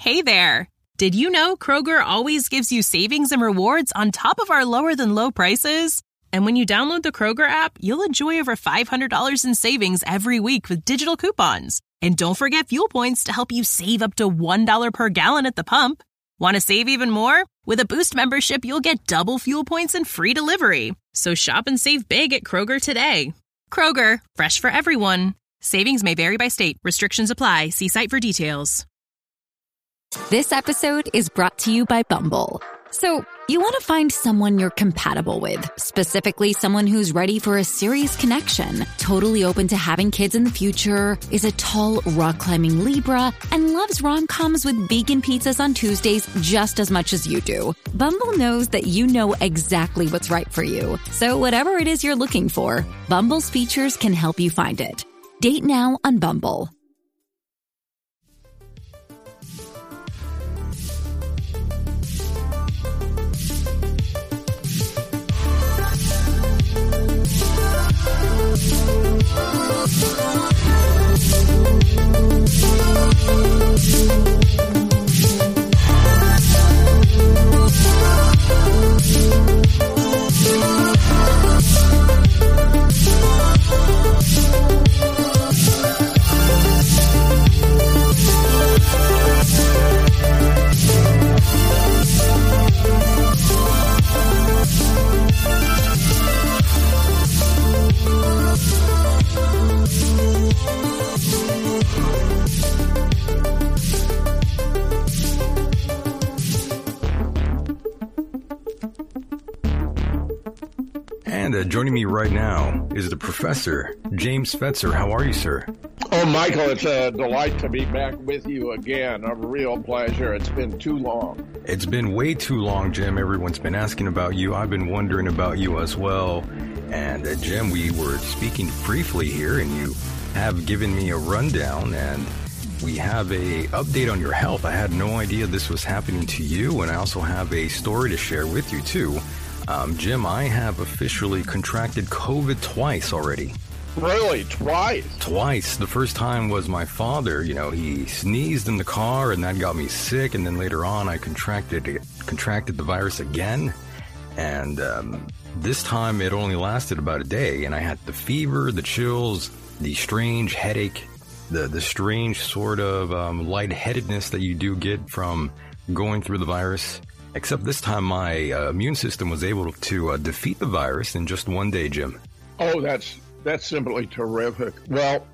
Hey there! Did you know Kroger always gives you savings and rewards on top of our lower-than-low prices? And when you download the Kroger app, you'll enjoy over $500 in savings every week with digital coupons. And don't forget fuel points to help you save up to $1 per gallon at the pump. Want to save even more? With a Boost membership, you'll get double fuel points and free delivery. So shop and save big at Kroger today. Kroger, fresh for everyone. Savings may vary by state. Restrictions apply. See site for details. This episode is brought to you by Bumble. So, you want to find someone you're compatible with, specifically someone who's ready for a serious connection, totally open to having kids in the future, is a tall, rock-climbing Libra, and loves rom-coms with vegan pizzas on Tuesdays just as much as you do. Bumble knows that you know exactly what's right for you. So whatever it is you're looking for, Bumble's features can help you find it. Date now on Bumble. And joining me right now is the Professor, James Fetzer. How are you, sir? Oh, Michael, it's a delight to be back with you again. A real pleasure. It's been too long. It's been way too long, Jim. Everyone's been asking about you. I've been wondering about you as well. And Jim, we were speaking briefly here, and you have given me a rundown, and we have a update on your health. I had no idea this was happening to you, and I also have a story to share with you, too. Jim, I have officially contracted COVID twice already. Really? Twice? Twice. The first time was my father. You know, he sneezed in the car and that got me sick. And then later on, I contracted the virus again. And this time it only lasted about a day. And I had the fever, the chills, the strange headache, the strange sort of lightheadedness that you do get from going through the virus. Except this time my immune system was able to defeat the virus in just one day, Jim. Oh, that's simply terrific. Well,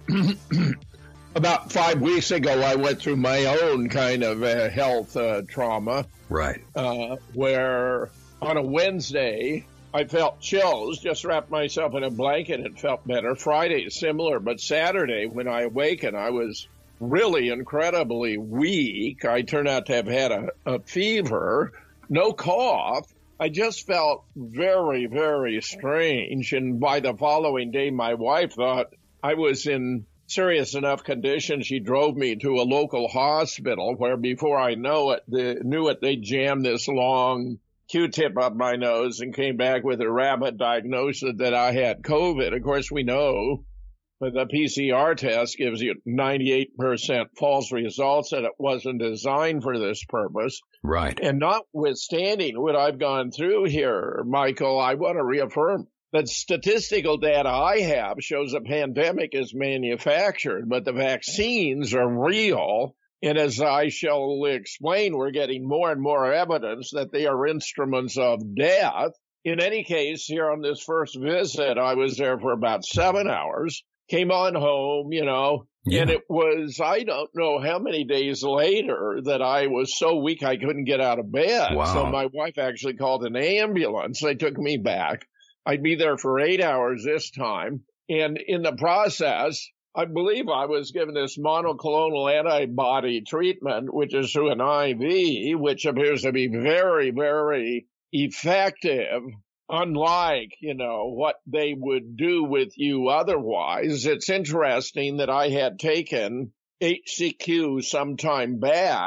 about 5 weeks ago, I went through my own kind of health trauma. Right. Where on a Wednesday, I felt chills, just wrapped myself in a blanket and felt better. Friday, similar. But Saturday, when I awakened, I was really incredibly weak. I turned out to have had a fever. No cough. I just felt very, very strange. And by the following day, my wife thought I was in serious enough condition. She drove me to a local hospital where before I knew it, they jammed this long Q-tip up my nose and came back with a rapid diagnosis that I had COVID. Of course, we know but the PCR test gives you 98% false results, and it wasn't designed for this purpose. Right. And notwithstanding what I've gone through here, Michael, I want to reaffirm that statistical data I have shows a pandemic is manufactured, but the vaccines are real. And as I shall explain, we're getting more and more evidence that they are instruments of death. In any case, here on this first visit, I was there for about 7 hours. Came on home, and it was, I don't know how many days later that I was so weak I couldn't get out of bed. Wow. So my wife actually called an ambulance. They took me back. I'd be there for 8 hours this time. And in the process, I believe I was given this monoclonal antibody treatment, which is through an IV, which appears to be very, very effective. Unlike, what they would do with you otherwise. It's interesting that I had taken HCQ some time back,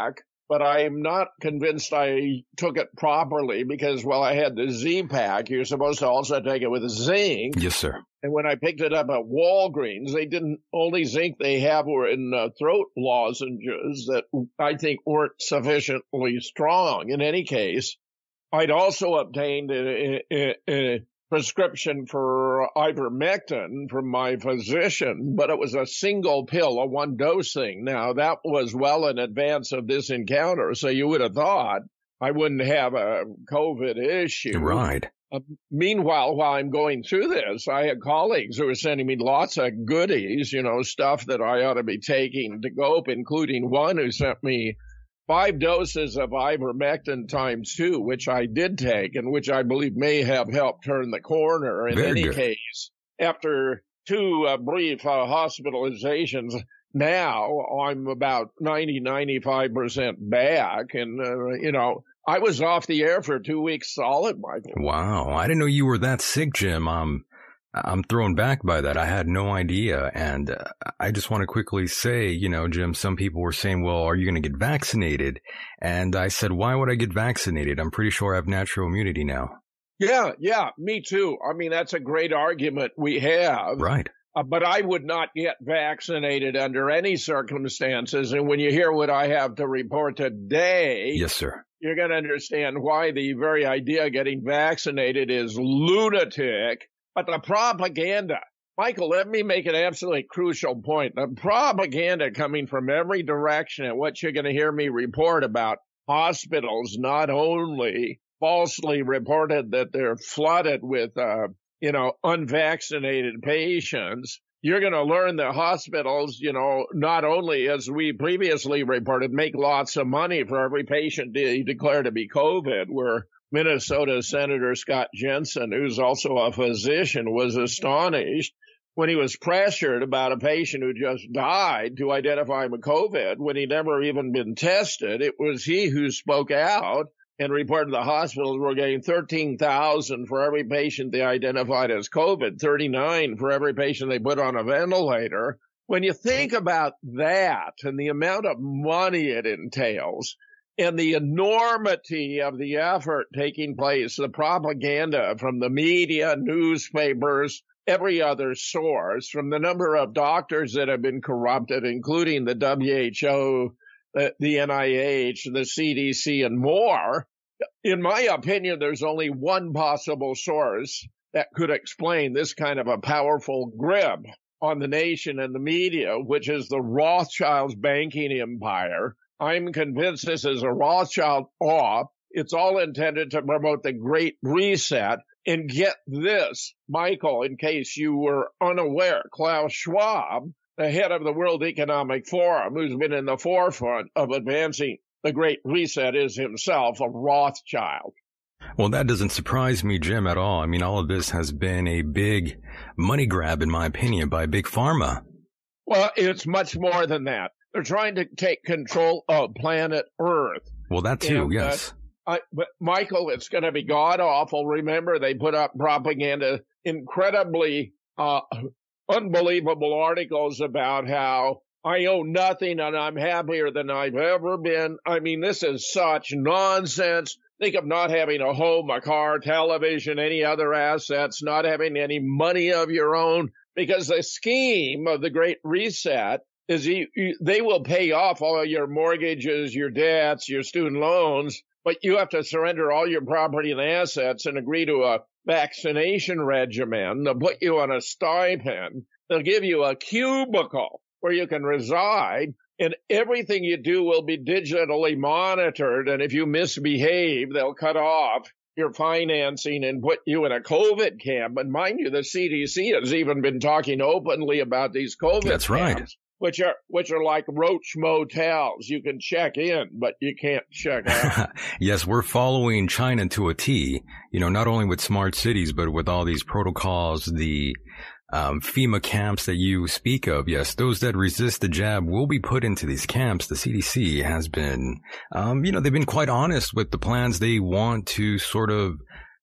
but I'm not convinced I took it properly because, well, I had the Z-Pack. You're supposed to also take it with zinc. Yes, sir. And when I picked it up at Walgreens, they didn't, only zinc they have were in throat lozenges that I think weren't sufficiently strong. In any case, I'd also obtained a prescription for ivermectin from my physician, but it was a single pill, a one-dose thing. Now, that was well in advance of this encounter, so you would have thought I wouldn't have a COVID issue. Right. Meanwhile, while I'm going through this, I had colleagues who were sending me lots of goodies, stuff that I ought to be taking to cope, including one who sent me 5 doses of ivermectin times 2, which I did take and which I believe may have helped turn the corner. In any case, after 2 brief hospitalizations, now I'm about 95% back. And, I was off the air for 2 weeks solid, Michael. Wow. I didn't know you were that sick, Jim. I'm thrown back by that. I had no idea. And I just want to quickly say, Jim, some people were saying, well, are you going to get vaccinated? And I said, why would I get vaccinated? I'm pretty sure I have natural immunity now. Yeah, me too. I mean, that's a great argument we have. Right. But I would not get vaccinated under any circumstances. And when you hear what I have to report today, yes, sir, you're going to understand why the very idea of getting vaccinated is lunatic. But the propaganda, Michael, let me make an absolutely crucial point. The propaganda coming from every direction and what you're going to hear me report about hospitals not only falsely reported that they're flooded with, unvaccinated patients. You're going to learn that hospitals, not only, as we previously reported, make lots of money for every patient they declare to be COVID, where Minnesota Senator Scott Jensen, who's also a physician, was astonished when he was pressured about a patient who just died to identify him with COVID when he'd never even been tested. It was he who spoke out and reported the hospitals were getting $13,000 for every patient they identified as COVID, $39,000 for every patient they put on a ventilator. When you think about that and the amount of money it entails and the enormity of the effort taking place, the propaganda from the media, newspapers, every other source, from the number of doctors that have been corrupted, including the WHO, the NIH, the CDC, and more, in my opinion, there's only one possible source that could explain this kind of a powerful grip on the nation and the media, which is the Rothschilds banking empire. I'm convinced this is a Rothschild op. It's all intended to promote the Great Reset. And get this, Michael, in case you were unaware, Klaus Schwab, the head of the World Economic Forum, who's been in the forefront of advancing the Great Reset, is himself a Rothschild. Well, that doesn't surprise me, Jim, at all. I mean, all of this has been a big money grab, in my opinion, by Big Pharma. Well, it's much more than that. They're trying to take control of planet Earth. Well, that too, yes. But Michael, it's going to be god-awful. Remember, they put up propaganda, incredibly unbelievable articles about how I own nothing and I'm happier than I've ever been. I mean, this is such nonsense. Think of not having a home, a car, television, any other assets, not having any money of your own, because the scheme of the Great Reset is they will pay off all your mortgages, your debts, your student loans, but you have to surrender all your property and assets and agree to a vaccination regimen. They'll put you on a stipend. They'll give you a cubicle where you can reside, and everything you do will be digitally monitored. And if you misbehave, they'll cut off your financing and put you in a COVID camp. And mind you, the CDC has even been talking openly about these COVID That's camps, right. which are like roach motels. You can check in, but you can't check out. Yes, we're following China to a T, not only with smart cities, but with all these protocols, the FEMA camps that you speak of. Yes, those that resist the jab will be put into these camps. The CDC has been, they've been quite honest with the plans they want to sort of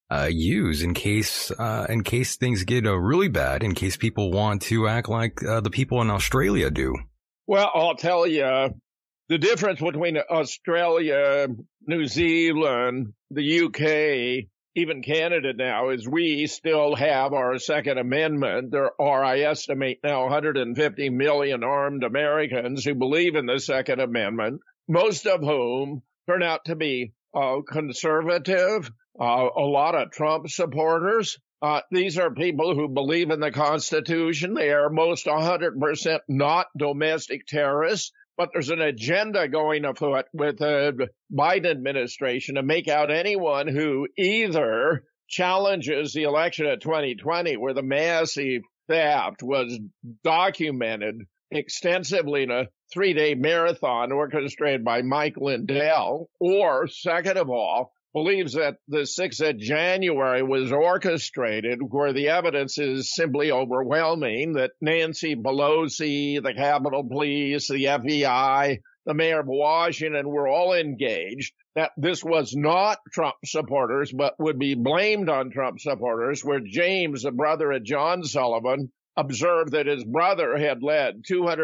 use in case things get really bad, in case people want to act like the people in Australia do. Well, I'll tell you, The difference between Australia, New Zealand, the UK, even Canada now is we still have our Second Amendment. There are, I estimate now, 150 million armed Americans who believe in the Second Amendment, most of whom turn out to be conservative, a lot of Trump supporters. These are people who believe in the Constitution. They are most 100% not domestic terrorists. But there's an agenda going afoot with the Biden administration to make out anyone who either challenges the election of 2020, where the massive theft was documented extensively in a 3-day marathon orchestrated by Mike Lindell, or second of all, believes that the 6th of January was orchestrated, where the evidence is simply overwhelming, that Nancy Pelosi, the Capitol Police, the FBI, the mayor of Washington were all engaged, that this was not Trump supporters, but would be blamed on Trump supporters, where James, the brother of John Sullivan, observed that his brother had led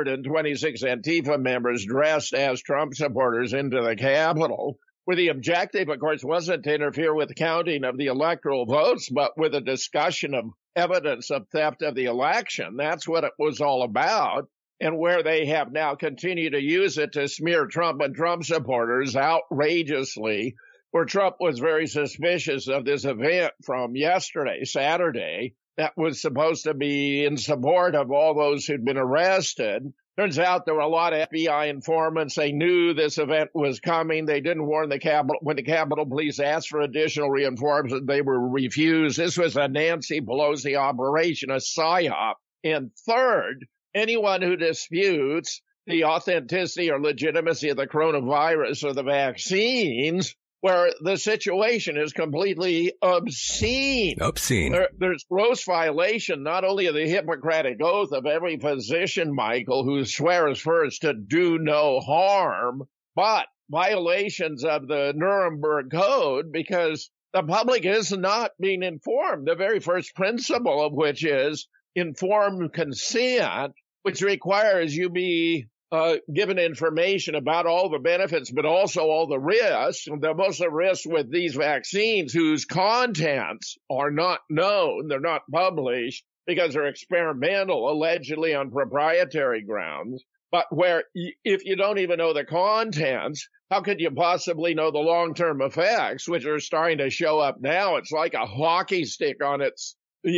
226 Antifa members dressed as Trump supporters into the Capitol, where the objective, of course, wasn't to interfere with the counting of the electoral votes, but with a discussion of evidence of theft of the election. That's what it was all about, and where they have now continued to use it to smear Trump and Trump supporters outrageously, where Trump was very suspicious of this event from yesterday, Saturday, that was supposed to be in support of all those who'd been arrested. Turns out there were a lot of FBI informants. They knew this event was coming. They didn't warn the Capitol. When the Capitol Police asked for additional reinforcements, they were refused. This was a Nancy Pelosi operation, a psyop. And third, anyone who disputes the authenticity or legitimacy of the coronavirus or the vaccines, where the situation is completely obscene. There's gross violation not only of the Hippocratic Oath of every physician, Michael, who swears first to do no harm, but violations of the Nuremberg Code, because the public is not being informed, the very first principle of which is informed consent, which requires you be given information about all the benefits, but also all the risks. The most of the risks with these vaccines whose contents are not known, they're not published because they're experimental, allegedly on proprietary grounds. But where if you don't even know the contents, how could you possibly know the long-term effects, which are starting to show up now? It's like a hockey stick on its,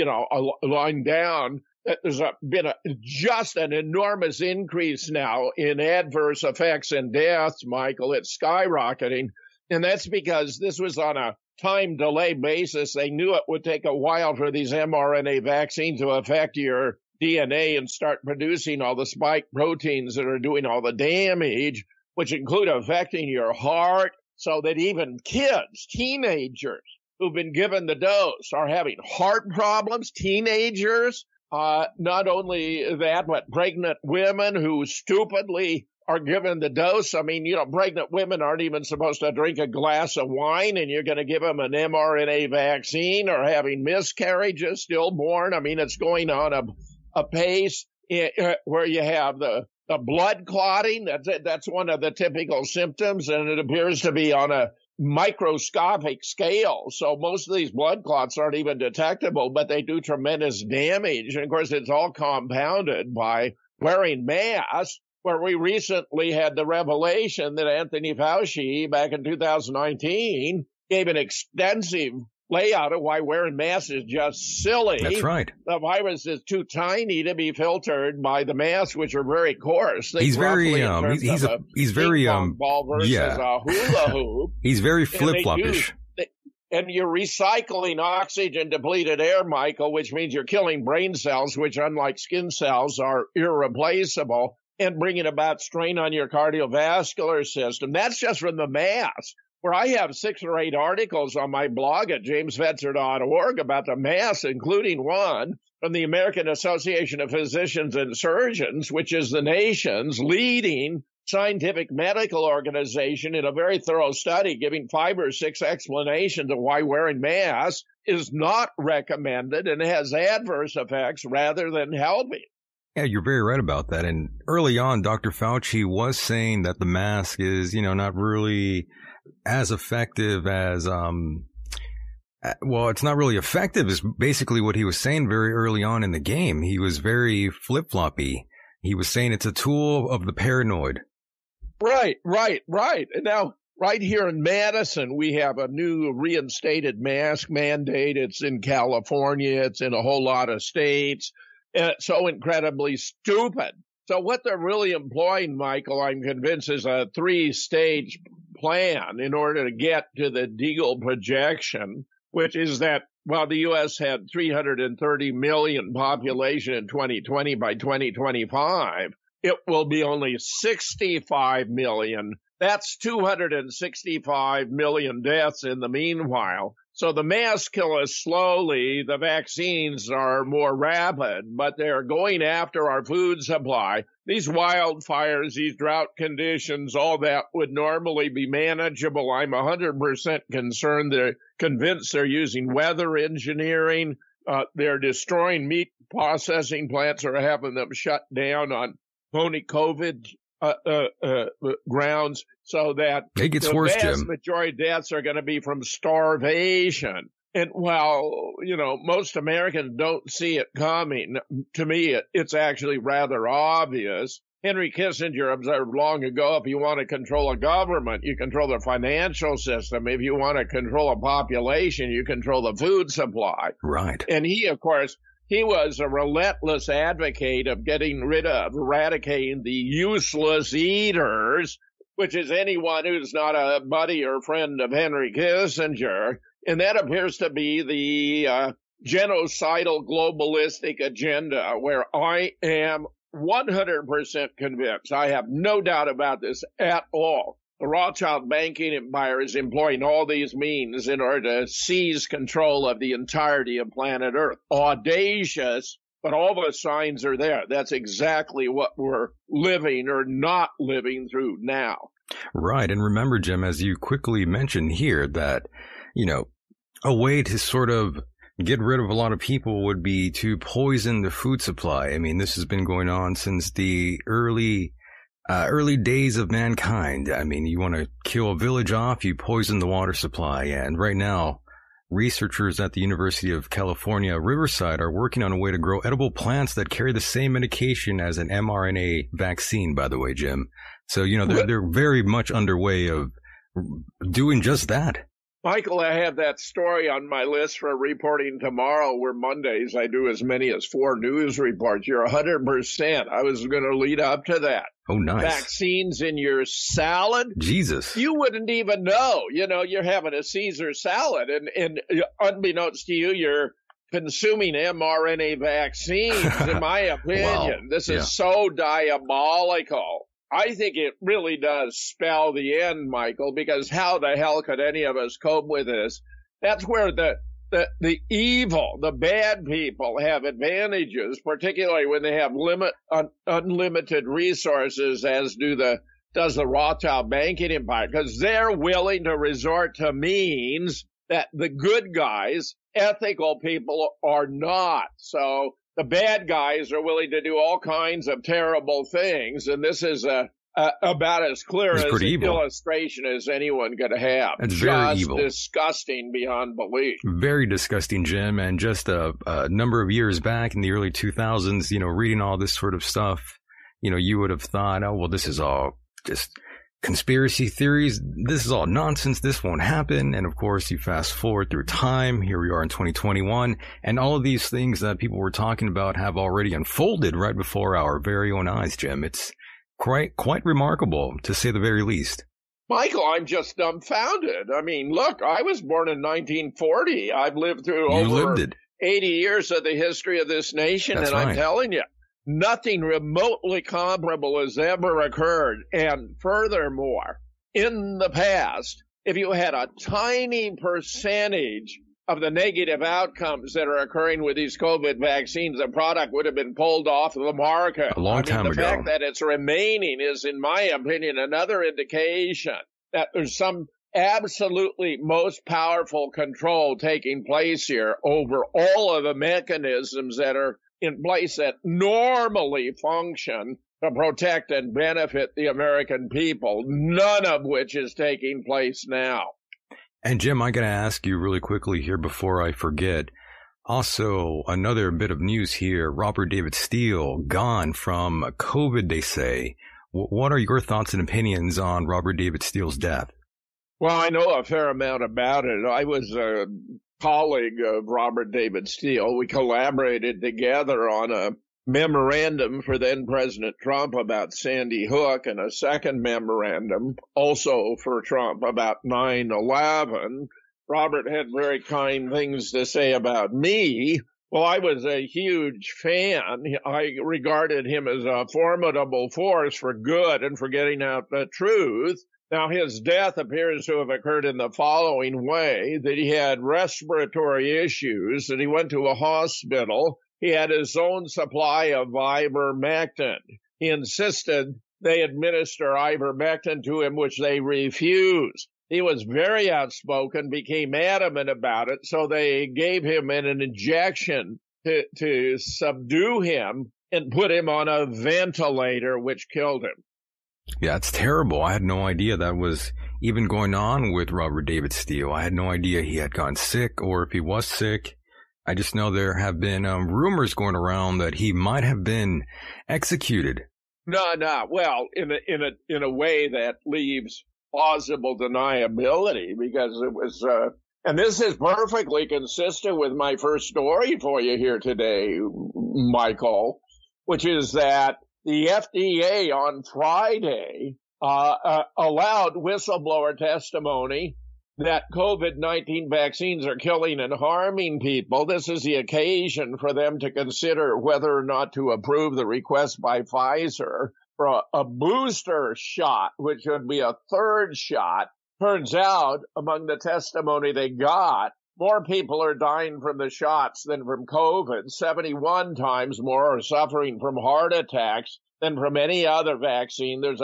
a line down. There's been just an enormous increase now in adverse effects and deaths, Michael. It's skyrocketing. And that's because this was on a time delay basis. They knew it would take a while for these mRNA vaccines to affect your DNA and start producing all the spike proteins that are doing all the damage, which include affecting your heart, so that even kids, teenagers who've been given the dose are having heart problems, teenagers. Not only that, but pregnant women who stupidly are given the dose. I mean, pregnant women aren't even supposed to drink a glass of wine, and you're going to give them an mRNA vaccine, or having miscarriages, stillborn. I mean, it's going on a pace where you have the blood clotting. That's one of the typical symptoms, and it appears to be on a microscopic scale. So most of these blood clots aren't even detectable, but they do tremendous damage. And of course, it's all compounded by wearing masks, where we recently had the revelation that Anthony Fauci, back in 2019, gave an extensive layout of why wearing masks is just silly. That's right. The virus is too tiny to be filtered by the masks, which are very coarse. He's very ball versus a hula hoop. He's very flip-floppish. And you're recycling oxygen depleted air, Michael, which means you're killing brain cells, which, unlike skin cells, are irreplaceable, and bringing about strain on your cardiovascular system. That's just from the mask, where I have 6 or 8 articles on my blog at jamesfetzer.org about the mask, including one from the American Association of Physicians and Surgeons, which is the nation's leading scientific medical organization, in a very thorough study giving 5 or 6 explanations of why wearing masks is not recommended and has adverse effects rather than helping. Yeah, you're very right about that. And early on, Dr. Fauci was saying that the mask is, not really as effective as, it's not really effective is basically what he was saying very early on in the game. He was very flip-floppy. He was saying it's a tool of the paranoid. Right. And now, right here in Madison, we have a new reinstated mask mandate. It's in California. It's in a whole lot of states. It's so incredibly stupid. So what they're really employing, Michael, I'm convinced, is a 3-stage plan in order to get to the Deagle projection, which is that while the U.S. had 330 million population in 2020, by 2025, it will be only 65 million. That's 265 million deaths in the meanwhile. So the masks kill us slowly. The vaccines are more rapid, but they're going after our food supply. These wildfires, these drought conditions, all that would normally be manageable. I'm 100% convinced they're using weather engineering. They're destroying meat processing plants or having them shut down on phony COVID grounds, so that it gets the worse, vast Jim. majority of deaths are going to be from starvation. And while, most Americans don't see it coming, to me, it's actually rather obvious. Henry Kissinger observed long ago, if you want to control a government, you control the financial system. If you want to control a population, you control the food supply. Right. And he, of course, he was a relentless advocate of eradicating the useless eaters, which is anyone who's not a buddy or friend of Henry Kissinger. And that appears to be the genocidal globalistic agenda, where I am 100% convinced. I have no doubt about this at all. The Rothschild banking empire is employing all these means in order to seize control of the entirety of planet Earth. Audacious, but all the signs are there. That's exactly what we're living or not living through now. Right. And remember, Jim, as you quickly mentioned here, that, a way to sort of get rid of a lot of people would be to poison the food supply. I mean, this has been going on since the early days of mankind. I mean, you want to kill a village off, you poison the water supply. And right now, researchers at the University of California, Riverside, are working on a way to grow edible plants that carry the same medication as an mRNA vaccine, by the way, Jim. So, they're very much underway of doing just that. Michael, I have that story on my list for reporting tomorrow, where Mondays I do as many as 4 news reports. You're 100%. I was going to lead up to that. Oh, nice. Vaccines in your salad? Jesus. You wouldn't even know. You're having a Caesar salad, and unbeknownst to you, you're consuming mRNA vaccines, in my opinion. Wow. This is so diabolical. I think it really does spell the end, Michael, because how the hell could any of us cope with this? That's where the evil, the bad people have advantages, particularly when they have unlimited resources, as does the Rothschild banking empire, because they're willing to resort to means that the good guys, ethical people, are not. So the bad guys are willing to do all kinds of terrible things, and this is about as clear as an illustration as anyone could have. It's very evil. Disgusting beyond belief. Very disgusting, Jim. And just a number of years back in the early 2000s, reading all this sort of stuff, you would have thought, oh, well, this is all just conspiracy theories. This is all nonsense. This won't happen. And of course, you fast forward through time. Here we are in 2021. And all of these things that people were talking about have already unfolded right before our very own eyes, Jim. It's quite remarkable, to say the very least. Michael, I'm just dumbfounded. I mean, look, I was born in 1940. I've lived through over 80 years of the history of this nation. That's and right. I'm telling you, nothing remotely comparable has ever occurred. And furthermore, in the past, if you had a tiny percentage of the negative outcomes that are occurring with these COVID vaccines, the product would have been pulled off the market. A long time ago. The fact that it's remaining is, in my opinion, another indication that there's some absolutely most powerful control taking place here over all of the mechanisms that are in place that normally function to protect and benefit the American people, none of which is taking place now. And Jim, I got to ask you really quickly here before I forget. Also, another bit of news here. Robert David Steele gone from COVID, they say. What are your thoughts and opinions on Robert David Steele's death? Well, I know a fair amount about it. I was a colleague of Robert David Steele. We collaborated together on a memorandum for then President Trump about Sandy Hook and a second memorandum also for Trump about 9/11. Robert had very kind things to say about me. Well, I was a huge fan. I regarded him as a formidable force for good and for getting out the truth. Now, his death appears to have occurred in the following way, that he had respiratory issues, that he went to a hospital. He had his own supply of ivermectin. He insisted they administer ivermectin to him, which they refused. He was very outspoken, became adamant about it, so they gave him an injection to subdue him and put him on a ventilator, which killed him. Yeah, it's terrible. I had no idea that was even going on with Robert David Steele. I had no idea he had gotten sick or if he was sick. I just know there have been rumors going around that he might have been executed. No. Well, in a way that leaves plausible deniability, because it was, and this is perfectly consistent with my first story for you here today, Michael, which is that the FDA on Friday allowed whistleblower testimony that COVID-19 vaccines are killing and harming people. This is the occasion for them to consider whether or not to approve the request by Pfizer for a booster shot, which would be a third shot. Turns out, among the testimony they got, more people are dying from the shots than from COVID. 71 times more are suffering from heart attacks than from any other vaccine. There's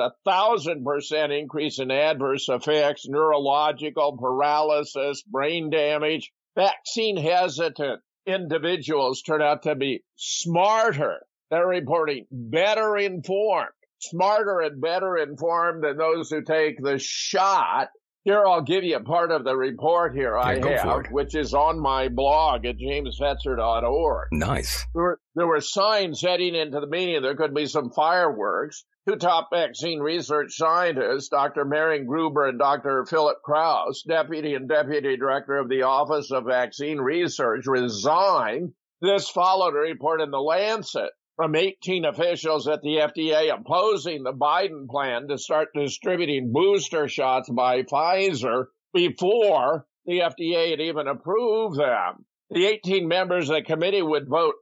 1,000% increase in adverse effects, neurological paralysis, brain damage. Vaccine hesitant individuals turn out to be smarter. They're reporting better informed, smarter and better informed than those who take the shot. Here, I'll give you a part of the report here I have, which is on my blog at jamesfetzer.org. Nice. There were signs heading into the meeting. There could be some fireworks. Two top vaccine research scientists, Dr. Marion Gruber and Dr. Philip Krause, deputy and deputy director of the Office of Vaccine Research, resigned. This followed a report in The Lancet from 18 officials at the FDA opposing the Biden plan to start distributing booster shots by Pfizer before the FDA had even approved them. The 18 members of the committee would vote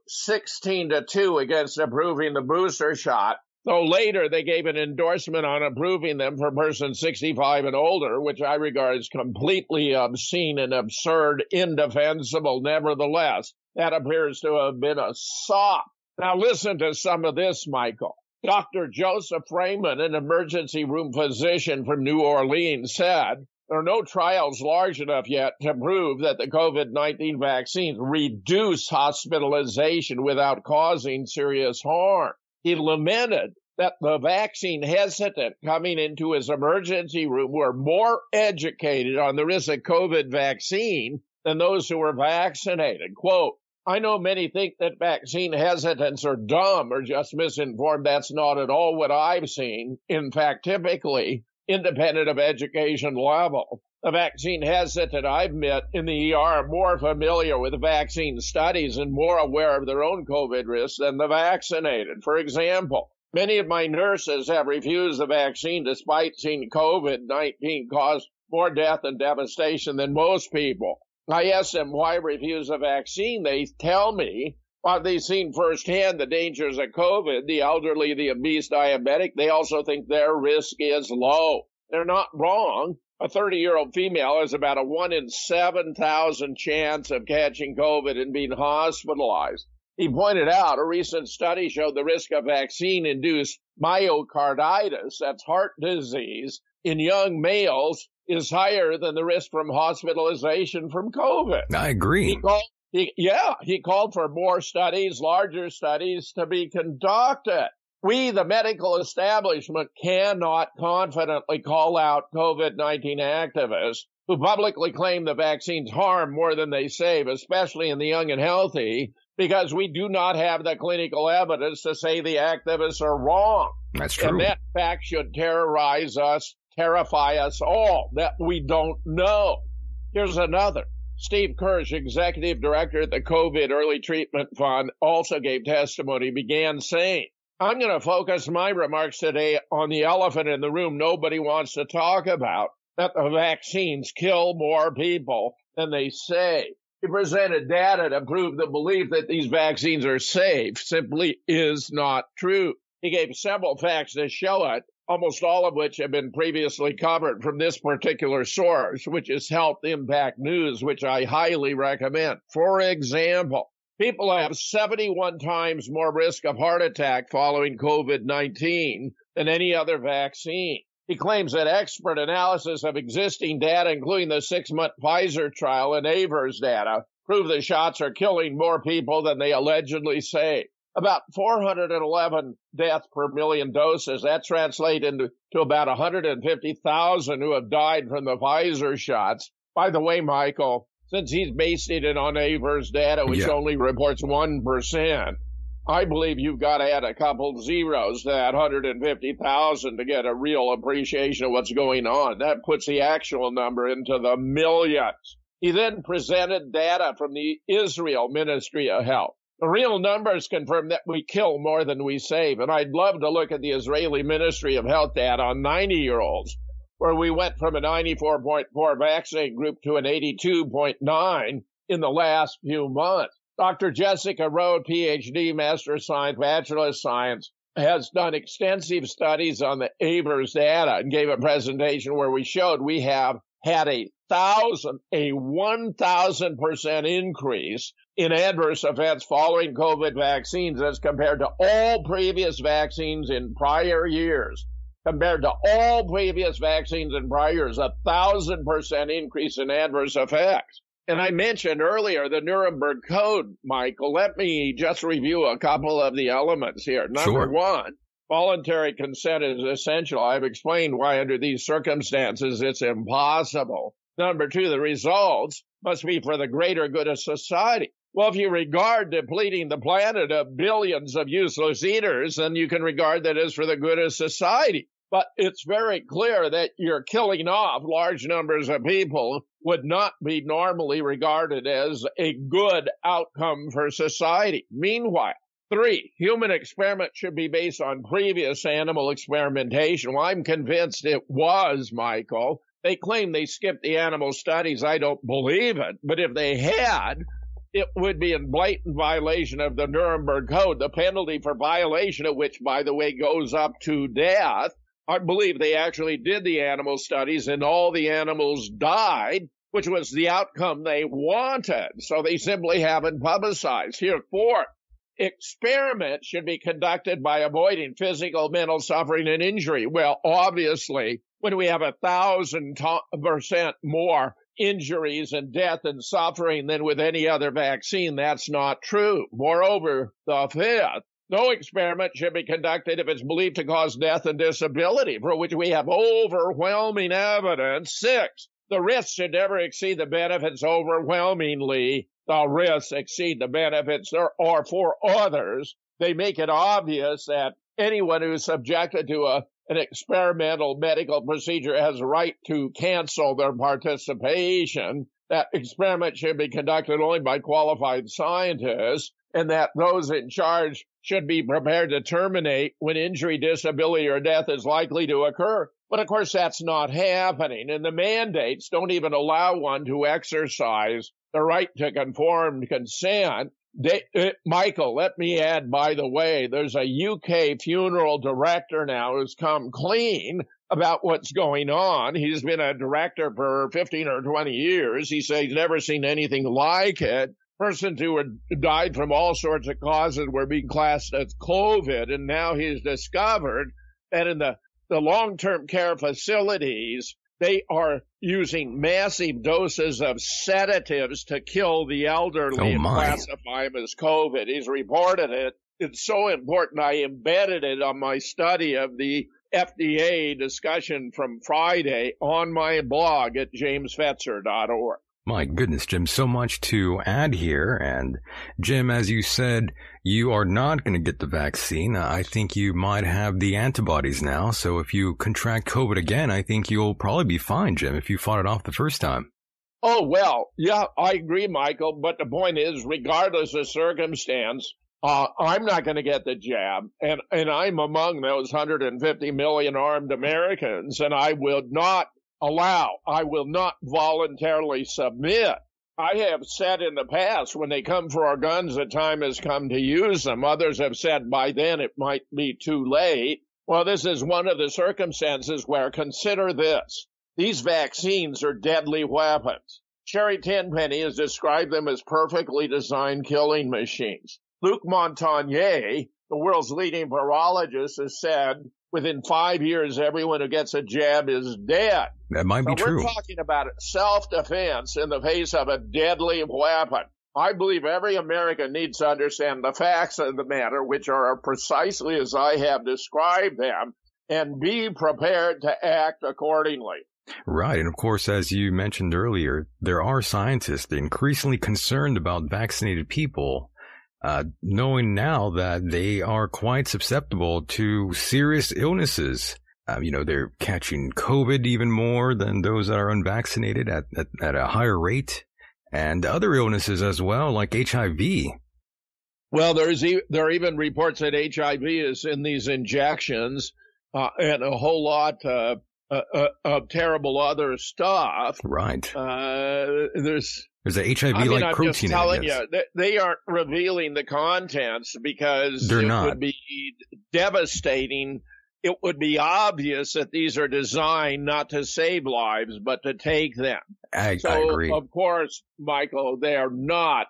16-2 against approving the booster shot, though later they gave an endorsement on approving them for persons 65 and older, which I regard as completely obscene and absurd, indefensible. Nevertheless, that appears to have been a sop. Now listen to some of this, Michael. Dr. Joseph Freeman, an emergency room physician from New Orleans, said there are no trials large enough yet to prove that the COVID-19 vaccines reduce hospitalization without causing serious harm. He lamented that the vaccine hesitant coming into his emergency room were more educated on the risk of COVID vaccine than those who were vaccinated. Quote, I know many think that vaccine hesitants are dumb or just misinformed. That's not at all what I've seen. In fact, typically, independent of education level, the vaccine hesitant I've met in the ER are more familiar with vaccine studies and more aware of their own COVID risks than the vaccinated. For example, many of my nurses have refused the vaccine despite seeing COVID-19 cause more death and devastation than most people. I asked them why refuse a vaccine. They tell me, while they've seen firsthand the dangers of COVID, the elderly, the obese, diabetic, they also think their risk is low. They're not wrong. A 30-year-old female has about a 1 in 7,000 chance of catching COVID and being hospitalized. He pointed out a recent study showed the risk of vaccine-induced myocarditis, that's heart disease, in young males is higher than the risk from hospitalization from COVID. I agree. He called for more studies, larger studies to be conducted. We, the medical establishment, cannot confidently call out COVID-19 activists who publicly claim the vaccines harm more than they save, especially in the young and healthy, because we do not have the clinical evidence to say the activists are wrong. That's true. And that fact should terrify us all, that we don't know. Here's another. Steve Kirsch, executive director at the COVID Early Treatment Fund, also gave testimony, began saying, I'm going to focus my remarks today on the elephant in the room nobody wants to talk about, that the vaccines kill more people than they say. He presented data to prove the belief that these vaccines are safe simply is not true. He gave several facts to show it, almost all of which have been previously covered from this particular source, which is Health Impact News, which I highly recommend. For example, people have 71 times more risk of heart attack following COVID-19 than any other vaccine. He claims that expert analysis of existing data, including the 6-month Pfizer trial and Avers data, prove the shots are killing more people than they allegedly say. About 411 deaths per million doses. That translates into about 150,000 who have died from the Pfizer shots. By the way, Michael, since he's based it on Avers data, which only reports 1%, I believe you've got to add a couple zeros to that 150,000 to get a real appreciation of what's going on. That puts the actual number into the millions. He then presented data from the Israel Ministry of Health. The real numbers confirm that we kill more than we save. And I'd love to look at the Israeli Ministry of Health data on 90-year-olds, where we went from a 94.4 vaccine group to an 82.9 in the last few months. Dr. Jessica Rode, PhD, Master of Science, Bachelor of Science, has done extensive studies on the Avers data and gave a presentation where we showed we have had a 1,000% increase in adverse events following COVID vaccines as compared to all previous vaccines in prior years. Compared to all previous vaccines in prior years, 1,000% increase in adverse effects. And I mentioned earlier the Nuremberg Code, Michael. Let me just review a couple of the elements here. Number one, voluntary consent is essential. I've explained why under these circumstances it's impossible. Number two, the results must be for the greater good of society. Well, if you regard depleting the planet of billions of useless eaters, then you can regard that as for the good of society. But it's very clear that you're killing off large numbers of people would not be normally regarded as a good outcome for society. Meanwhile, three, human experiment should be based on previous animal experimentation. Well, I'm convinced it was, Michael. They claim they skipped the animal studies. I don't believe it. But if they had, it would be in blatant violation of the Nuremberg Code, the penalty for violation of which, by the way, goes up to death. I believe they actually did the animal studies and all the animals died, which was the outcome they wanted. So they simply haven't publicized. Here, fourth, experiments should be conducted by avoiding physical, mental suffering and injury. Well, obviously, when we have 1,000% more injuries and death and suffering than with any other vaccine, that's not true. Moreover, the fifth, no experiment should be conducted if it's believed to cause death and disability, for which we have overwhelming evidence. Six, the risks should never exceed the benefits overwhelmingly. The risks exceed the benefits there are for others. They make it obvious that anyone who's subjected to an experimental medical procedure has a right to cancel their participation. That experiment should be conducted only by qualified scientists, and that those in charge should be prepared to terminate when injury, disability, or death is likely to occur. But of course, that's not happening, and the mandates don't even allow one to exercise the right to informed consent. Michael, let me add, by the way, there's a UK funeral director now who's come clean about what's going on. He's been a director for 15 or 20 years. He says he's never seen anything like it. Persons who died from all sorts of causes were being classed as COVID, and now he's discovered that in the long-term care facilities, They are using massive doses of sedatives to kill the elderly and classify them as COVID. He's reported it. It's so important. I embedded it on my study of the FDA discussion from Friday on my blog at jamesfetzer.org. My goodness, Jim, so much to add here. And Jim, as you said, you are not going to get the vaccine. I think you might have the antibodies now. So if you contract COVID again, I think you'll probably be fine, Jim, if you fought it off the first time. Oh, well, yeah, I agree, Michael. But the point is, regardless of circumstance, I'm not going to get the jab. And I'm among those 150 million armed Americans, and I will not voluntarily submit. I have said in the past, when they come for our guns, the time has come to use them. Others have said by then it might be too late. Well, this is one of the circumstances where, consider this, these vaccines are deadly weapons. Sherry Tenpenny has described them as perfectly designed killing machines. Luc Montagnier, the world's leading virologist, has said within 5 years, everyone who gets a jab is dead. That might be true. We're talking about self-defense in the face of a deadly weapon. I believe every American needs to understand the facts of the matter, which are precisely as I have described them, and be prepared to act accordingly. Right. And of course, as you mentioned earlier, there are scientists increasingly concerned about vaccinated people, knowing now that they are quite susceptible to serious illnesses. They're catching COVID even more than those that are unvaccinated at a higher rate, and other illnesses as well, like HIV. Well, there are even reports that HIV is in these injections, and a whole lot of terrible other stuff. Right. There's an HIV-like I'm protein. Just telling you, they aren't revealing the contents because They're not. Would be devastating. It would be obvious that these are designed not to save lives, but to take them. I agree. Of course, Michael, they're not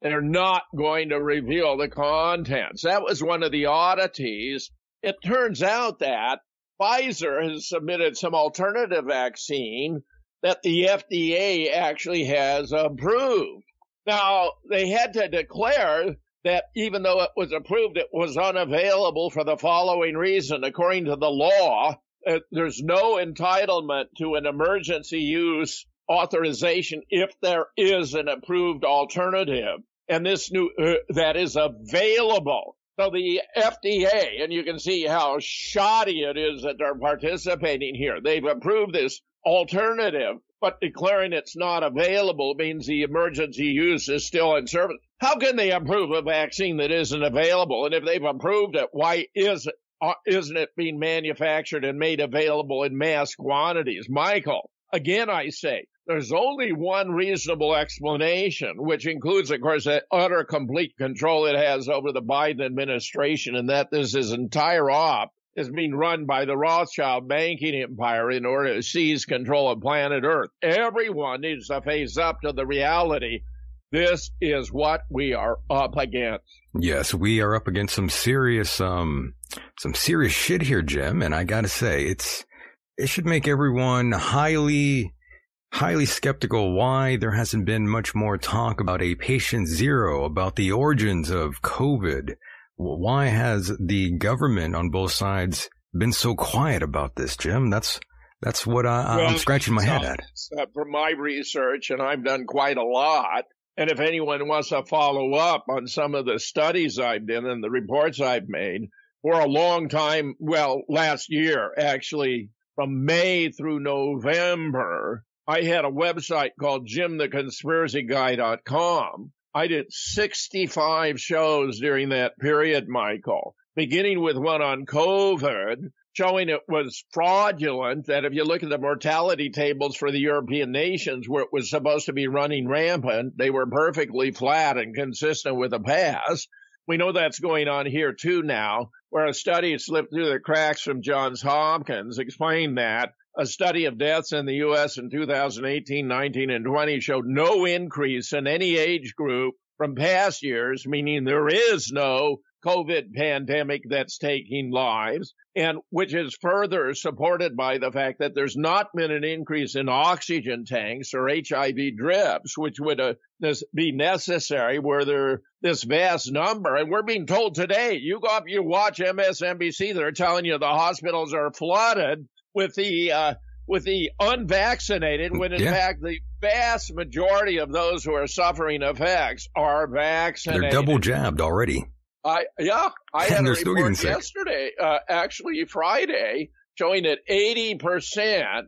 going to reveal the contents. That was one of the oddities. It turns out that Pfizer has submitted some alternative vaccine that the FDA actually has approved. Now, they had to declare that even though it was approved, it was unavailable for the following reason. According to the law, there's no entitlement to an emergency use authorization if there is an approved alternative, and this new that is available. So the FDA, and you can see how shoddy it is that they're participating here. They've approved this alternative, but declaring it's not available means the emergency use is still in service. How can they approve a vaccine that isn't available? And if they've approved it, why isn't it being manufactured and made available in mass quantities? Michael, again, I say, there's only one reasonable explanation, which includes, of course, the utter complete control it has over the Biden administration, and that this entire op is being run by the Rothschild banking empire in order to seize control of planet Earth. Everyone needs to face up to the reality. This is what we are up against. Yes, we are up against some serious shit here, Jim. And I gotta say, it should make everyone highly skeptical why there hasn't been much more talk about a patient zero, about the origins of COVID. Why has the government on both sides been so quiet about this, Jim? That's what I'm scratching my head at. From my research, and I've done quite a lot, and if anyone wants to follow up on some of the studies I've done and the reports I've made, for a long time, well, last year, actually, from May through November, I had a website called JimTheConspiracyGuy.com. I did 65 shows during that period, Michael, beginning with one on COVID, showing it was fraudulent, that if you look at the mortality tables for the European nations where it was supposed to be running rampant, they were perfectly flat and consistent with the past. We know that's going on here, too, now, where a study slipped through the cracks from Johns Hopkins explained that a study of deaths in the U.S. in 2018, 19, and 20 showed no increase in any age group from past years, meaning there is no COVID pandemic that's taking lives, and which is further supported by the fact that there's not been an increase in oxygen tanks or HIV drips, which would be necessary were there this vast number. And we're being told today, you go up, you watch MSNBC, they're telling you the hospitals are flooded with the unvaccinated, when in fact the vast majority of those who are suffering effects are vaccinated. They're double jabbed already. I had a report yesterday, actually Friday, showing that 80%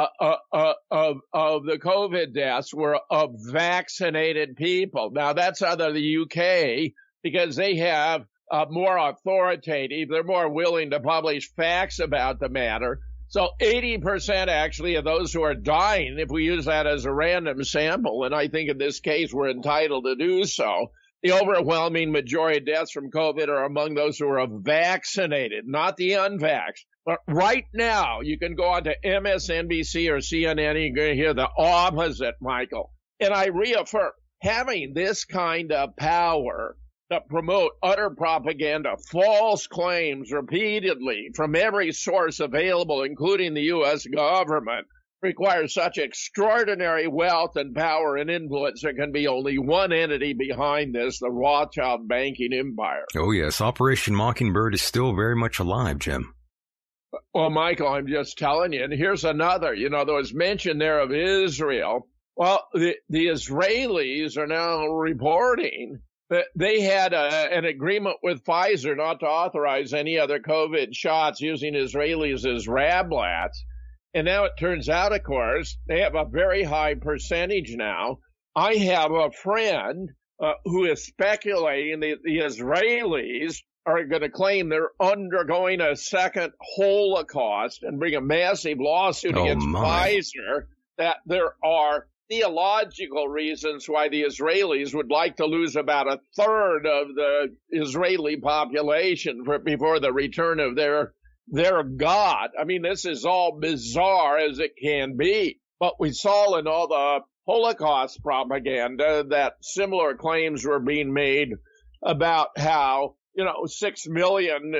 of the COVID deaths were of vaccinated people. Now, that's out of the UK because they have more authoritative, they're more willing to publish facts about the matter. So 80% actually of those who are dying, if we use that as a random sample, and I think in this case we're entitled to do so, the overwhelming majority of deaths from COVID are among those who are vaccinated, not the unvaxxed. But right now, you can go on to MSNBC or CNN and you're going to hear the opposite, Michael. And I reaffirm, having this kind of power to promote utter propaganda, false claims repeatedly from every source available, including the U.S. government, requires such extraordinary wealth and power and influence. There can be only one entity behind this, the Rothschild banking empire. Oh, yes. Operation Mockingbird is still very much alive, Jim. Well, Michael, I'm just telling you. And here's another. There was mention there of Israel. Well, the Israelis are now reporting that they had an agreement with Pfizer not to authorize any other COVID shots using Israelis as rablats. And now it turns out, of course, they have a very high percentage now. I have a friend who is speculating that the Israelis are going to claim they're undergoing a second Holocaust and bring a massive lawsuit against Pfizer, that there are theological reasons why the Israelis would like to lose about a third of the Israeli population before the return of their God. I mean, this is all bizarre as it can be. But we saw in all the Holocaust propaganda that similar claims were being made about how, 6 million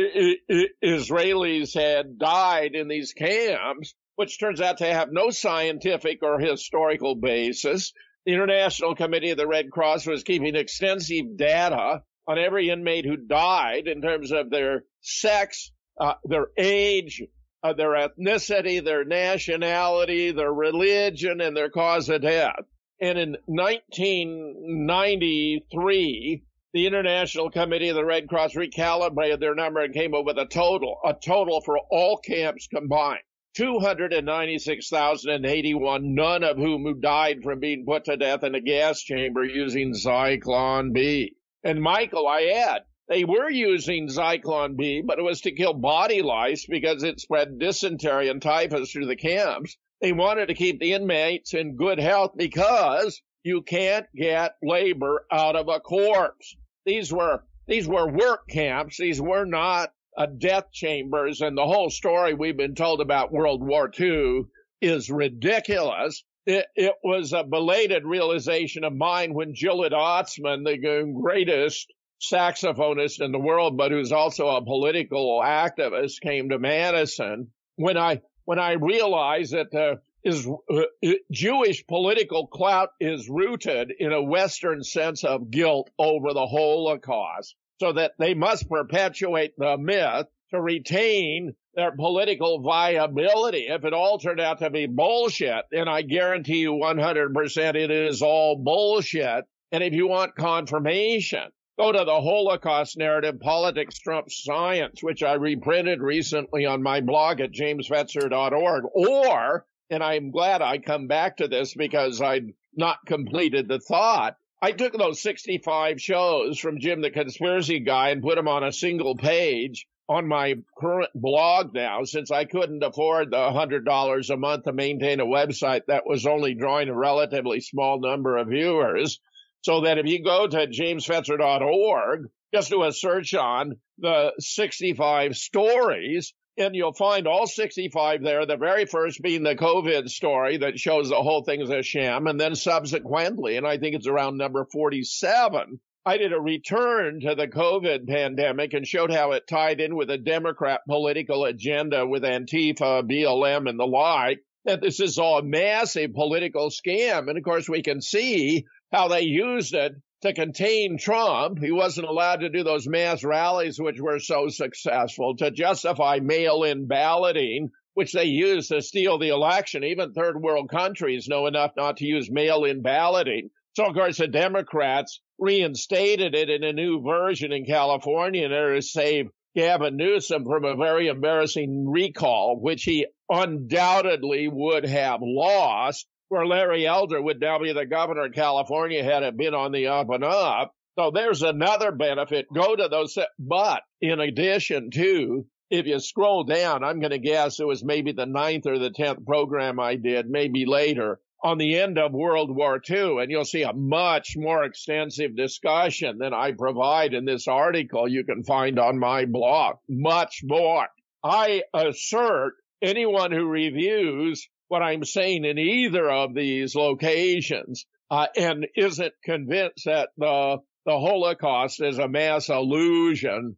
Israelis had died in these camps, which turns out to have no scientific or historical basis. The International Committee of the Red Cross was keeping extensive data on every inmate who died in terms of their sex, their age, their ethnicity, their nationality, their religion, and their cause of death. And in 1993, the International Committee of the Red Cross recalibrated their number and came up with a total for all camps combined, 296,081, none of whom died from being put to death in a gas chamber using Zyklon B. And Michael, I add, they were using Zyklon B, but it was to kill body lice because it spread dysentery and typhus through the camps. They wanted to keep the inmates in good health because you can't get labor out of a corpse. These were work camps. These were not death chambers. And the whole story we've been told about World War II is ridiculous. It was a belated realization of mine when Gillett Otzman, the greatest saxophonist in the world, but who's also a political activist, came to Madison. When I realized that Jewish political clout is rooted in a Western sense of guilt over the Holocaust, so that they must perpetuate the myth to retain their political viability. If it all turned out to be bullshit, then I guarantee you 100% it is all bullshit. And if you want confirmation, go to the Holocaust Narrative, Politics Trumps Science, which I reprinted recently on my blog at jamesfetzer.org. Or, and I'm glad I come back to this because I'd not completed the thought, I took those 65 shows from Jim the Conspiracy Guy and put them on a single page on my current blog now, since I couldn't afford the $100 a month to maintain a website that was only drawing a relatively small number of viewers. So that if you go to jamesfetzer.org, just do a search on the 65 stories, and you'll find all 65 there, the very first being the COVID story that shows the whole thing is a sham, and then subsequently, and I think it's around number 47, I did a return to the COVID pandemic and showed how it tied in with a Democrat political agenda with Antifa, BLM, and the like, that this is all a massive political scam. And of course, we can see how they used it to contain Trump. He wasn't allowed to do those mass rallies, which were so successful, to justify mail-in balloting, which they used to steal the election. Even third world countries know enough not to use mail-in balloting. So, of course, the Democrats reinstated it in a new version in California in order to save Gavin Newsom from a very embarrassing recall, which he undoubtedly would have lost, where Larry Elder would now be the governor of California had it been on the up and up. So there's another benefit. Go to those. But in addition to, if you scroll down, I'm going to guess it was maybe the 9th or the 10th program I did, maybe later, on the end of World War II, and you'll see a much more extensive discussion than I provide in this article you can find on my blog. Much more. I assert anyone who reviews what I'm saying in either of these locations and isn't convinced that the Holocaust is a mass illusion,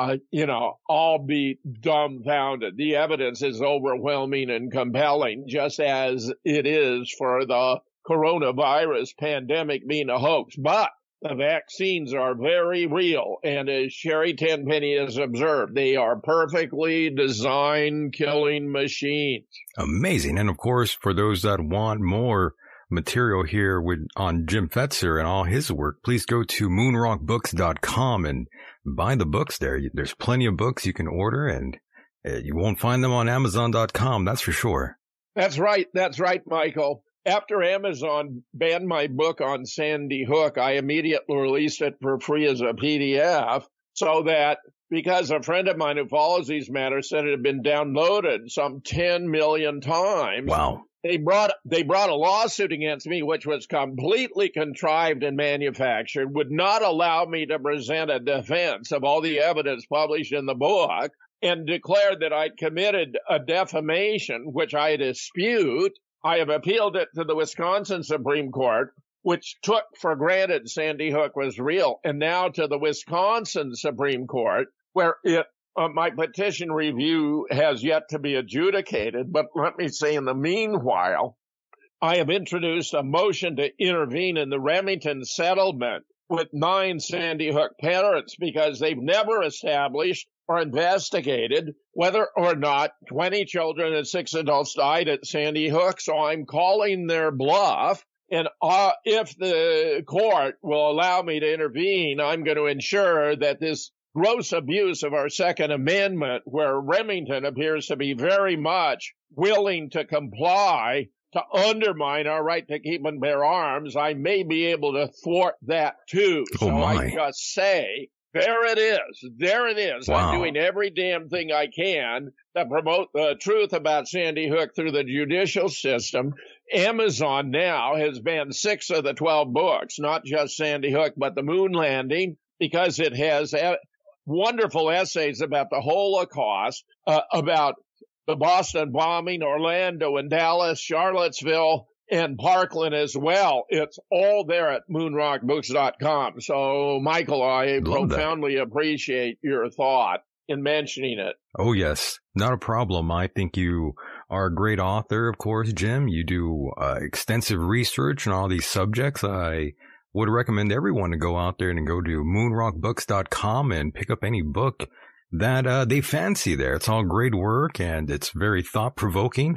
I'll be dumbfounded. The evidence is overwhelming and compelling, just as it is for the coronavirus pandemic being a hoax. But the vaccines are very real, and as Sherry Tenpenny has observed, they are perfectly designed killing machines. Amazing. And of course, for those that want more material here on Jim Fetzer and all his work, please go to moonrockbooks.com and buy the books there. There's plenty of books you can order, and you won't find them on Amazon.com, that's for sure. That's right, Michael. After Amazon banned my book on Sandy Hook, I immediately released it for free as a PDF, so that because a friend of mine who follows these matters said it had been downloaded some 10 million times. Wow. They brought a lawsuit against me, which was completely contrived and manufactured, would not allow me to present a defense of all the evidence published in the book, and declared that I'd committed a defamation, which I dispute. I have appealed it to the Wisconsin Supreme Court, which took for granted Sandy Hook was real, and now to the Wisconsin Supreme Court, where my petition review has yet to be adjudicated. But let me say, in the meanwhile, I have introduced a motion to intervene in the Remington settlement with 9 Sandy Hook parents because they've never established or investigated whether or not 20 children and 6 adults died at Sandy Hook. So I'm calling their bluff. And if the court will allow me to intervene, I'm going to ensure that this gross abuse of our Second Amendment, where Remington appears to be very much willing to comply to undermine our right to keep and bear arms, I may be able to thwart that too. Oh, so my. I just say, there it is. There it is. Wow. I'm doing every damn thing I can to promote the truth about Sandy Hook through the judicial system. Amazon now has banned 6 of the 12 books, not just Sandy Hook, but the moon landing, because it has wonderful essays about the Holocaust, about the Boston bombing, Orlando and Dallas, Charlottesville, and Parkland as well. It's all there at moonrockbooks.com. So, Michael, I profoundly appreciate your thought in mentioning it. Oh, yes. Not a problem. I think you are a great author, of course, Jim. You do extensive research on all these subjects. I would recommend everyone to go out there and go to moonrockbooks.com and pick up any book that they fancy there. It's all great work, and it's very thought-provoking.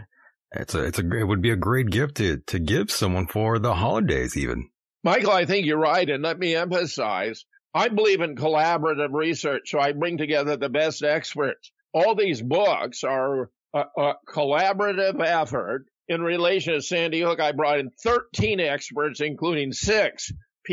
It would be a great gift to give someone for the holidays even. Michael, I think you're right, and let me emphasize, I believe in collaborative research, so I bring together the best experts. All these books are a collaborative effort. In relation to Sandy Hook, I brought in 13 experts, including 6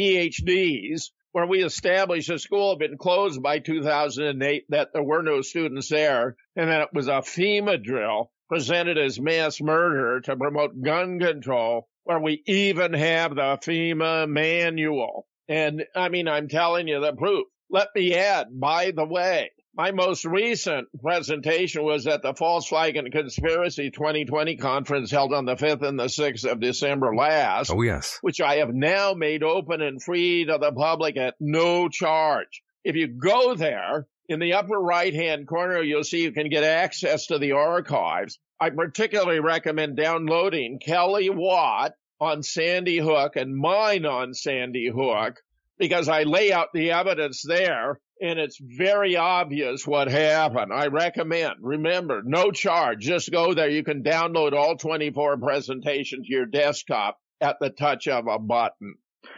PhDs, where we established the school had been closed by 2008, that there were no students there, and that it was a FEMA drill presented as mass murder to promote gun control, where we even have the FEMA manual. And, I mean, I'm telling you the proof. Let me add, by the way, My most recent presentation was at the False Flag and Conspiracy 2020 conference held on the 5th and the 6th of December last. Oh, yes. Which I have now made open and free to the public at no charge. If you go there, in the upper right-hand corner, you'll see you can get access to the archives. I particularly recommend downloading Kelly Watt on Sandy Hook and mine on Sandy Hook, because I lay out the evidence there, and it's very obvious what happened. I recommend, remember, no charge. Just go there. You can download all 24 presentations to your desktop at the touch of a button.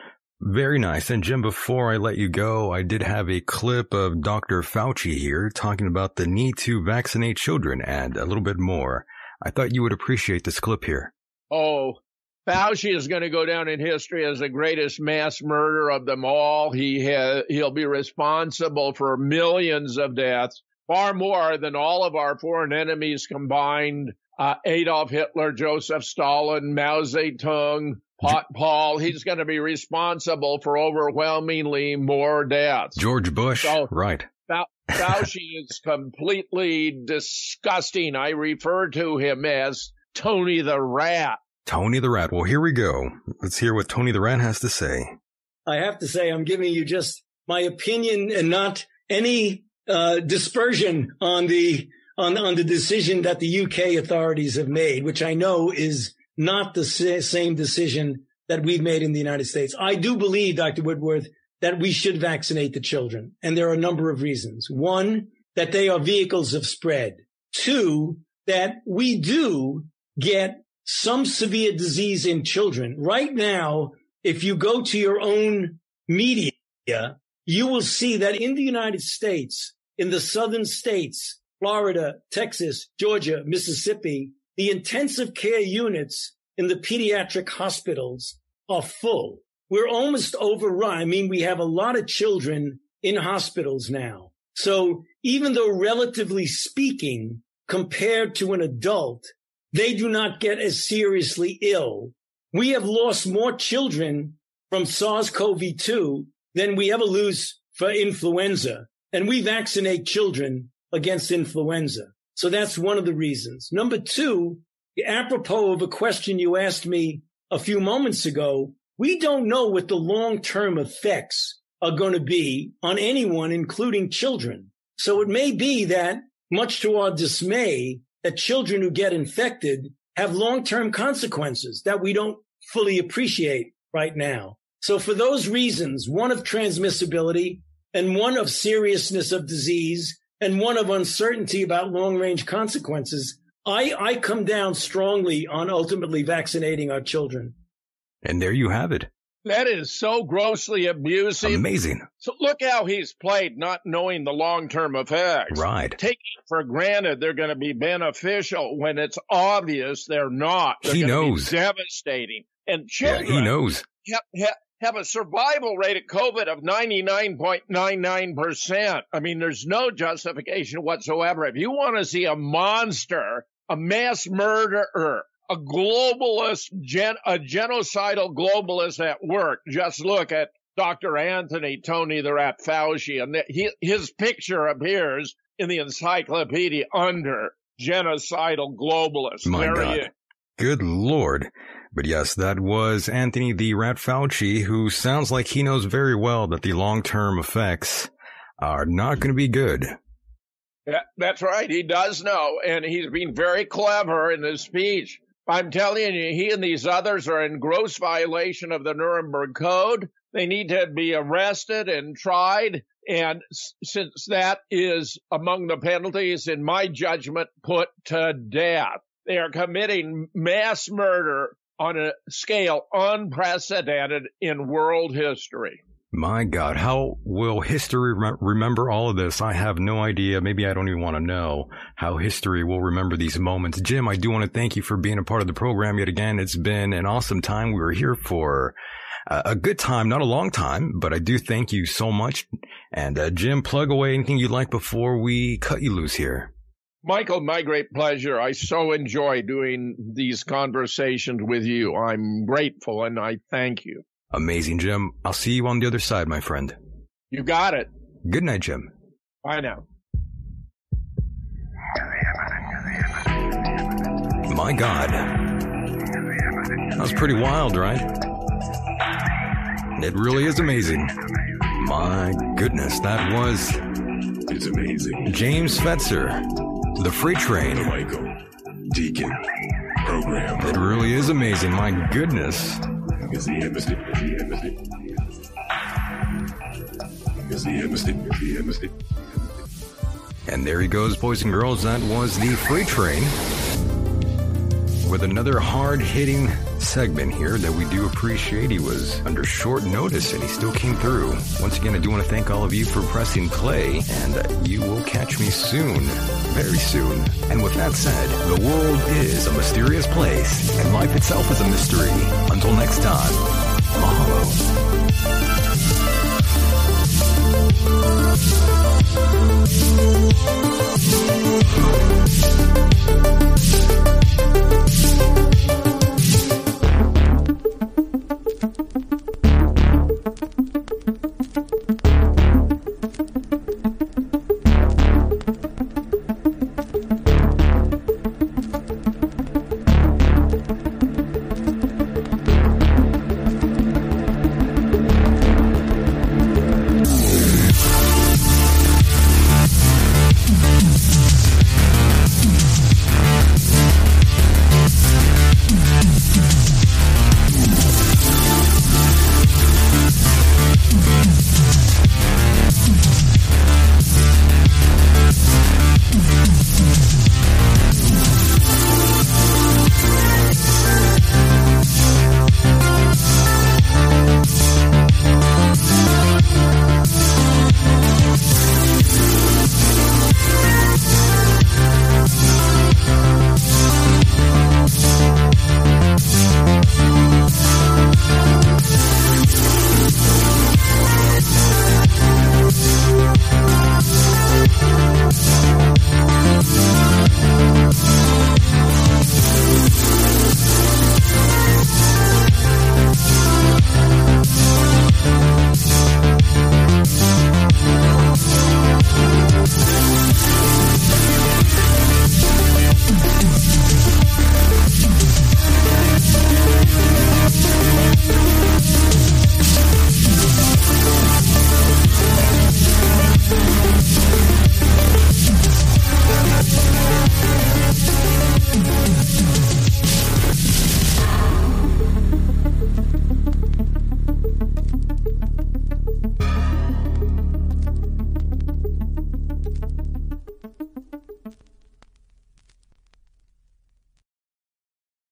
Very nice. And Jim, before I let you go, I did have a clip of Dr. Fauci here talking about the need to vaccinate children and a little bit more. I thought you would appreciate this clip here. Oh, Fauci is going to go down in history as the greatest mass murderer of them all. He'll be responsible for millions of deaths, far more than all of our foreign enemies combined. Adolf Hitler, Joseph Stalin, Mao Zedong, Paul. He's going to be responsible for overwhelmingly more deaths. George Bush, so, right. Fauci is completely disgusting. I refer to him as Tony the Rat. Tony the Rat. Well, here we go. Let's hear what Tony the Rat has to say. I have to say, I'm giving you just my opinion and not any dispersion on the decision that the UK authorities have made, which I know is not the same decision that we've made in the United States. I do believe, Dr. Woodworth, that we should vaccinate the children. And there are a number of reasons. One, that they are vehicles of spread. Two, that we do get some severe disease in children. Right now, if you go to your own media, you will see that in the United States, in the southern states, Florida, Texas, Georgia, Mississippi, the intensive care units in the pediatric hospitals are full. We're almost overrun. I mean, we have a lot of children in hospitals now. So even though relatively speaking, compared to an adult, they do not get as seriously ill, we have lost more children from SARS-CoV-2 than we ever lose for influenza. And we vaccinate children against influenza. So that's one of the reasons. Number two, apropos of a question you asked me a few moments ago, we don't know what the long-term effects are going to be on anyone, including children. So it may be that, much to our dismay, that children who get infected have long-term consequences that we don't fully appreciate right now. So for those reasons, one of transmissibility and one of seriousness of disease and one of uncertainty about long-range consequences, I come down strongly on ultimately vaccinating our children. And there you have it. That is so grossly abusive. Amazing. So look how he's played, not knowing the long-term effects. Right. Taking for granted they're going to be beneficial when it's obvious they're not. They're he knows. Be devastating. And children he knows. Have a survival rate of COVID of 99.99%. I mean, there's no justification whatsoever. If you want to see a monster, a mass murderer, a globalist, a genocidal globalist at work, just look at Dr. Anthony Tony the Rat Fauci, and his picture appears in the encyclopedia under genocidal globalist. My God. Good Lord. But yes, that was Anthony the Rat Fauci, who sounds like he knows very well that the long-term effects are not going to be good. Yeah, that's right. He does know, and he's been very clever in his speech. I'm telling you, he and these others are in gross violation of the Nuremberg Code. They need to be arrested and tried. And since that is among the penalties, in my judgment, put to death. They are committing mass murder on a scale unprecedented in world history. My God, how will history remember all of this? I have no idea. Maybe I don't even want to know how history will remember these moments. Jim, I do want to thank you for being a part of the program yet again. It's been an awesome time. We were here for a good time, not a long time, but I do thank you so much. And Jim, plug away anything you'd like before we cut you loose here. Michael, my great pleasure. I so enjoy doing these conversations with you. I'm grateful and I thank you. Amazing, Jim. I'll see you on the other side, my friend. You got it. Good night, Jim. Bye now. My God. That was pretty wild, right? It really is amazing. My goodness, that was... It's amazing. James Fetzer, The Freight Train. Michael Deacon Program. It really is amazing. My goodness. It's the embassy. It's the embassy. And there he goes, boys and girls. That was The Freight Train, with another hard-hitting segment here that we do appreciate. He was under short notice, and he still came through. Once again, I do want to thank all of you for pressing play, and you will catch me soon, very soon. And with that said, the world is a mysterious place, and life itself is a mystery. Until next time.